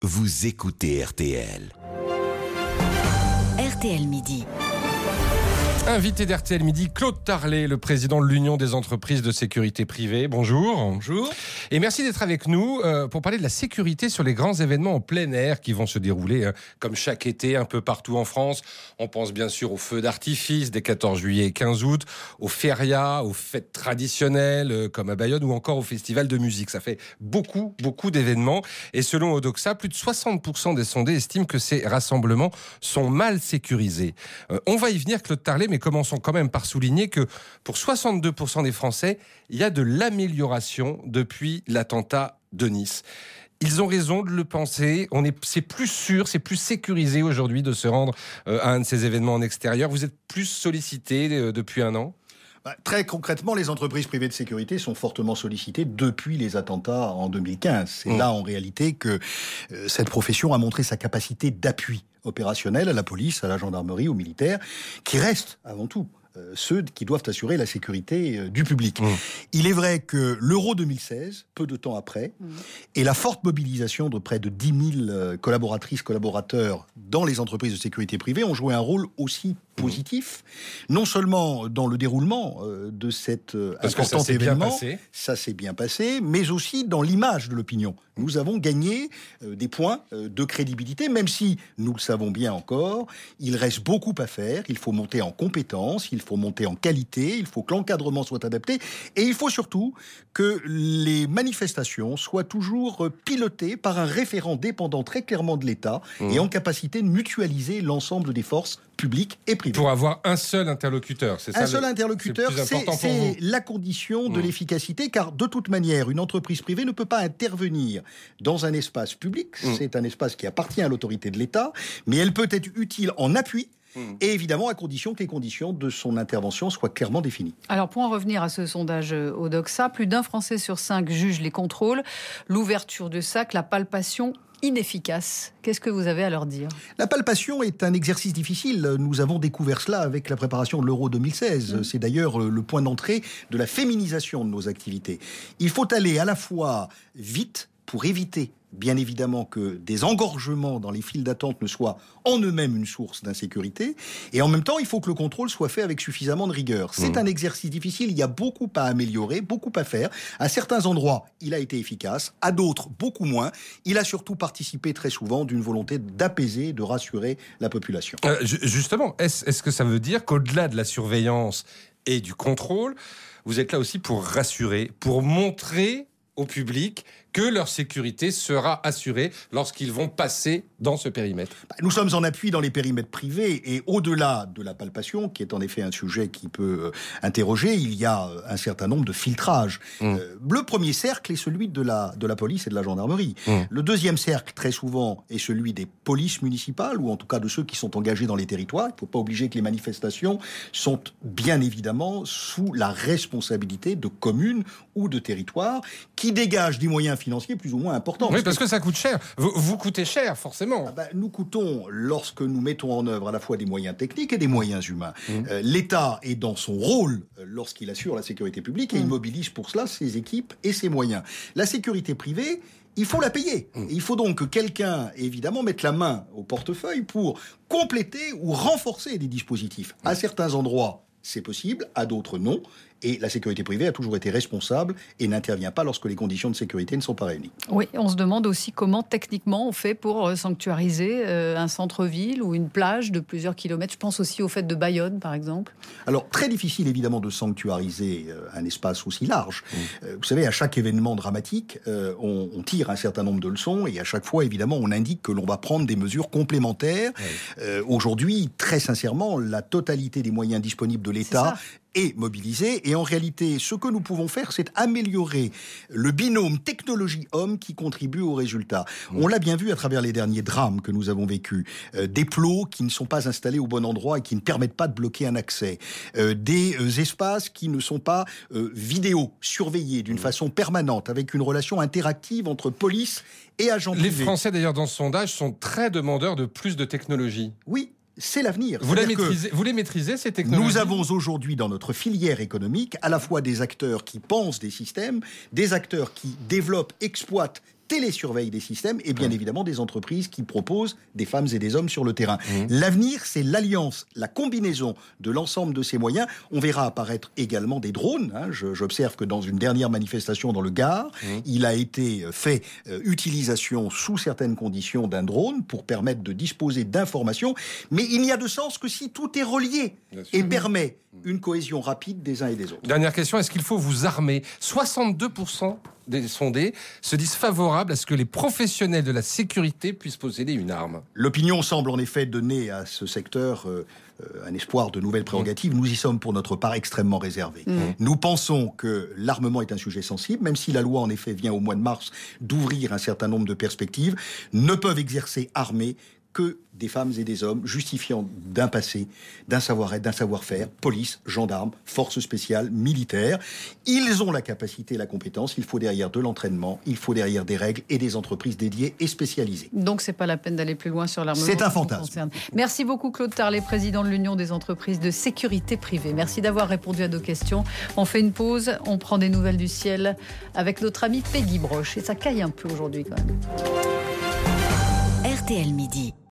Vous écoutez RTL. RTL Midi. Invité d'RTL Midi, Claude Tarlet, le président de l'Union des entreprises de sécurité privée. Bonjour. Bonjour. Et merci d'être avec nous pour parler de la sécurité sur les grands événements en plein air qui vont se dérouler comme chaque été un peu partout en France. On pense bien sûr aux feux d'artifice des 14 juillet et 15 août, aux férias, aux fêtes traditionnelles comme à Bayonne ou encore au festival de musique. Ça fait beaucoup d'événements. Et selon Odoxa, plus de 60% des sondés estiment que ces rassemblements sont mal sécurisés. On va y venir, Claude Tarlet, mais commençons quand même par souligner que pour 62% des Français, il y a de l'amélioration depuis l'attentat de Nice. Ils ont raison de le penser. C'est plus sûr, c'est plus sécurisé aujourd'hui de se rendre à un de ces événements en extérieur. Vous êtes plus sollicité depuis un an ? Très concrètement, les entreprises privées de sécurité sont fortement sollicitées depuis les attentats en 2015. C'est là, en réalité, que cette profession a montré sa capacité d'appui opérationnel à la police, à la gendarmerie, aux militaires, qui restent avant tout ceux qui doivent assurer la sécurité du public. Il est vrai que l'Euro 2016, peu de temps après, et la forte mobilisation de près de 10 000 collaboratrices, collaborateurs dans les entreprises de sécurité privée ont joué un rôle aussi positif, non seulement dans le déroulement de cet important événement, ça s'est bien passé, mais aussi dans l'image de l'opinion. Nous avons gagné des points de crédibilité, même si, nous le savons bien encore, il reste beaucoup à faire, il faut monter en compétences, il faut monter en qualité, il faut que l'encadrement soit adapté, et il faut surtout que les manifestations soient toujours pilotées par un référent dépendant très clairement de l'État et en capacité de mutualiser l'ensemble des forces publiques et privées. Pour avoir un seul interlocuteur, c'est ça? Un seul interlocuteur, c'est la condition de l'efficacité, car de toute manière, une entreprise privée ne peut pas intervenir dans un espace public, c'est un espace qui appartient à l'autorité de l'État, mais elle peut être utile en appui, et évidemment à condition que les conditions de son intervention soient clairement définies. Alors pour en revenir à ce sondage Odoxa, plus d'un Français sur 5 juge les contrôles, l'ouverture de sac, la palpation inefficace. Qu'est-ce que vous avez à leur dire? La palpation est un exercice difficile. Nous avons découvert cela avec la préparation de l'Euro 2016. C'est d'ailleurs le point d'entrée de la féminisation de nos activités. Il faut aller à la fois vite pour éviter bien évidemment que des engorgements dans les files d'attente ne soient en eux-mêmes une source d'insécurité. Et en même temps, il faut que le contrôle soit fait avec suffisamment de rigueur. C'est un exercice difficile, il y a beaucoup à améliorer, beaucoup à faire. À certains endroits, il a été efficace, à d'autres, beaucoup moins. Il a surtout participé très souvent d'une volonté d'apaiser, de rassurer la population. Justement, est-ce que ça veut dire qu'au-delà de la surveillance et du contrôle, vous êtes là aussi pour rassurer, pour montrer au public que leur sécurité sera assurée lorsqu'ils vont passer dans ce périmètre? Nous sommes en appui dans les périmètres privés et au-delà de la palpation, qui est en effet un sujet qui peut interroger, il y a un certain nombre de filtrages. Le premier cercle est celui de la police et de la gendarmerie. Le deuxième cercle, très souvent, est celui des polices municipales, ou en tout cas de ceux qui sont engagés dans les territoires. Il ne faut pas obliger que les manifestations sont bien évidemment sous la responsabilité de communes ou de territoires qui dégagent des moyens financiers plus ou moins importants. Oui, parce que ça coûte cher. Vous coûtez cher, forcément. Nous coûtons, lorsque nous mettons en œuvre à la fois des moyens techniques et des moyens humains. L'État est dans son rôle lorsqu'il assure la sécurité publique et il mobilise pour cela ses équipes et ses moyens. La sécurité privée, il faut la payer. Il faut donc que quelqu'un, évidemment, mette la main au portefeuille pour compléter ou renforcer des dispositifs. À certains endroits, c'est possible, à d'autres non. Et la sécurité privée a toujours été responsable et n'intervient pas lorsque les conditions de sécurité ne sont pas réunies. Oui, on se demande aussi comment techniquement on fait pour sanctuariser un centre-ville ou une plage de plusieurs kilomètres. Je pense aussi au fait de Bayonne, par exemple. Alors, très difficile évidemment de sanctuariser un espace aussi large. Vous savez, à chaque événement dramatique, on tire un certain nombre de leçons et à chaque fois, évidemment, on indique que l'on va prendre des mesures complémentaires. Aujourd'hui, très sincèrement, la totalité des moyens disponibles de l'État est mobilisé. Et en réalité, ce que nous pouvons faire, c'est améliorer le binôme technologie-homme qui contribue au résultat. On l'a bien vu à travers les derniers drames que nous avons vécus. Des plots qui ne sont pas installés au bon endroit et qui ne permettent pas de bloquer un accès. Des espaces qui ne sont pas vidéo surveillés d'une façon permanente, avec une relation interactive entre police et agents privés. Les Français, d'ailleurs, dans ce sondage, sont très demandeurs de plus de technologie. Oui. C'est l'avenir. Vous les maîtrisez, ces technologies? Nous avons aujourd'hui dans notre filière économique à la fois des acteurs qui pensent des systèmes, des acteurs qui développent, exploitent télésurveillent des systèmes et bien évidemment des entreprises qui proposent des femmes et des hommes sur le terrain. L'avenir, c'est l'alliance, la combinaison de l'ensemble de ces moyens. On verra apparaître également des drones. J'observe que dans une dernière manifestation dans le Gard, il a été fait utilisation sous certaines conditions d'un drone pour permettre de disposer d'informations. Mais il n'y a de sens que si tout est relié et permet une cohésion rapide des uns et des autres. Dernière question, est-ce qu'il faut vous armer ? 62% des sondés se disent favorables à ce que les professionnels de la sécurité puissent posséder une arme. L'opinion semble en effet donner à ce secteur un espoir de nouvelles prérogatives. Nous y sommes pour notre part extrêmement réservés. Nous pensons que l'armement est un sujet sensible, même si la loi en effet vient au mois de mars d'ouvrir un certain nombre de perspectives, ne peuvent exercer armés que des femmes et des hommes justifiant d'un passé, d'un savoir-être, d'un savoir-faire, police, gendarmes, forces spéciales, militaires. Ils ont la capacité et la compétence. Il faut derrière de l'entraînement, il faut derrière des règles et des entreprises dédiées et spécialisées. Donc c'est pas la peine d'aller plus loin sur l'armement. C'est un fantasme. Merci beaucoup Claude Tarlet, président de l'Union des entreprises de sécurité privée. Merci d'avoir répondu à nos questions. On fait une pause, on prend des nouvelles du ciel avec notre amie Peggy Broche. Et ça caille un peu aujourd'hui quand même. RTL Midi.